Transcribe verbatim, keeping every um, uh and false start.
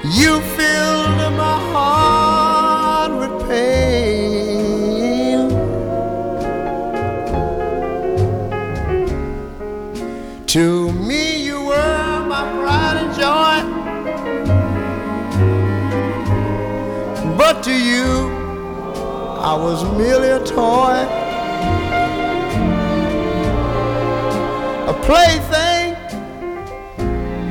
You filled my heart with pain. To me you were my pride and joy, but to you I was merely a toy, a plaything